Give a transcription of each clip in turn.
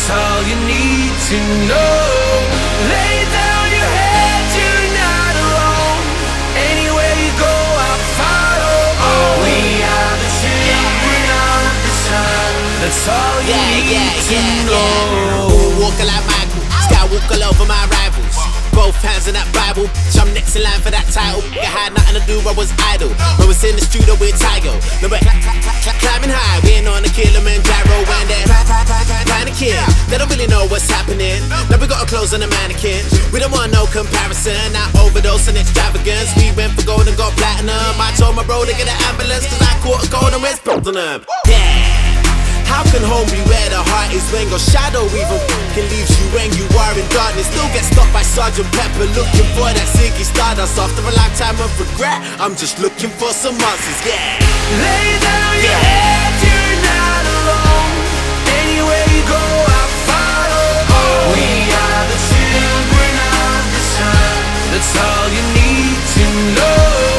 That's all you need to know. Lay down your head, you're not alone. Anywhere you go, I'll follow. We are the children of the sun. That's all you need to know. Walker like Michael, Skywalker over my rivals. Both hands in that Bible, I'm next in line for that title. I had nothing to do, I was idle. I was in the studio with Tygo. No, but climbing high, we ain't on the Kilimanjaro. And they're trying to kill. They don't really know what's happening. Now we got our clothes on a mannequin. We don't want no comparison, not overdose and extravagance. We went for gold and got platinum. I told my bro to get an ambulance, cause I caught a cold and went on them. Yeah. How can home be where the heart is when your shadow even fucking leaves you when you are in darkness? Still get stopped by Sergeant Pepper looking for that Ziggy Stardust. After a lifetime of regret, I'm just looking for some answers, yeah. Lay down your head, you're not alone. Anywhere you go, I'll follow. We are the children of the sun. That's all you need to know.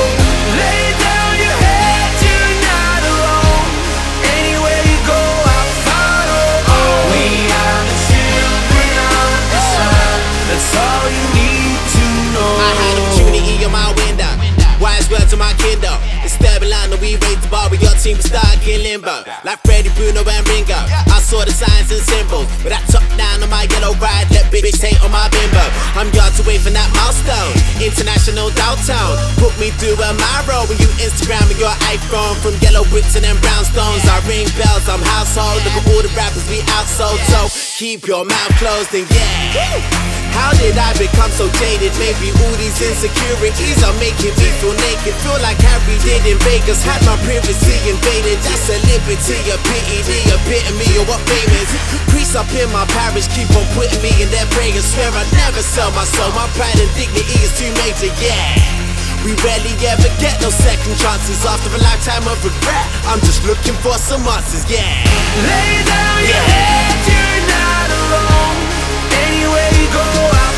Lay down your head, you're not alone. Anywhere you go, I'll follow. We are the children of the sun. That's all you need to know. I had opportunity on my window. Wise words to my kiddo. It's stable line that we raised the bar with your team, we started getting limbo. Like Freddie, Bruno and Ringo. I saw the signs and symbols. With that top down on my yellow ride, let bitch hate on my bimbo. I'm yards away from that milestone. International downtown. Put me through a mile when you Instagram with your iPhone. From yellow bricks and them brownstones. I ring bells, I'm household. Look at all the rappers we outsold. So keep your mouth closed and yeah. How did I become so jaded? Maybe all these insecurities are making me feel naked. Feel like Harry did in Vegas, had my privacy invaded. That's a liberty, a pity, the epitome of what fame is. Priests up in my parish keep on putting me in their prayers. Swear I'd never sell my soul, my pride and dignity is too major, yeah. We rarely ever get no second chances. After a lifetime of regret, I'm just looking for some answers, yeah. Lay down your head, you're not alone. Anywhere you go, I'll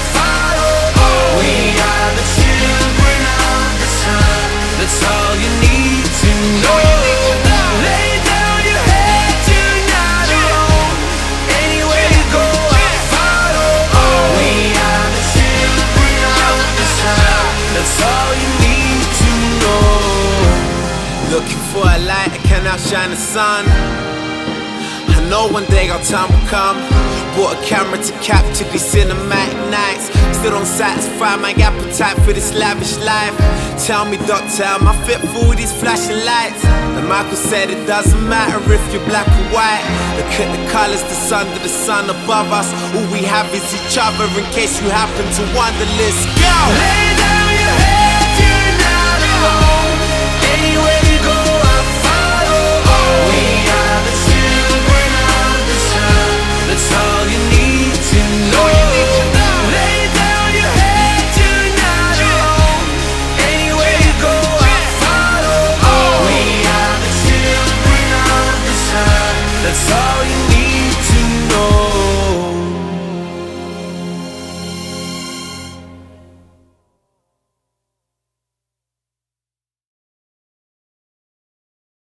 follow. We are the children of the sun. That's all you need to know. Lay down your head, you're not alone. Anywhere you go, I'll follow. We are the children of the sun. That's all you need to know. Looking for a light that can outshine the sun. I know one day our time will come. Bought a camera to capture these cinematic nights. Still don't satisfy my appetite for this lavish life. Tell me, doctor, am I fit for these flashing lights? And Michael said it doesn't matter if you're black or white. Look at the colors that's under the sun above us. All we have is each other in case you happen to wonder. Let's go!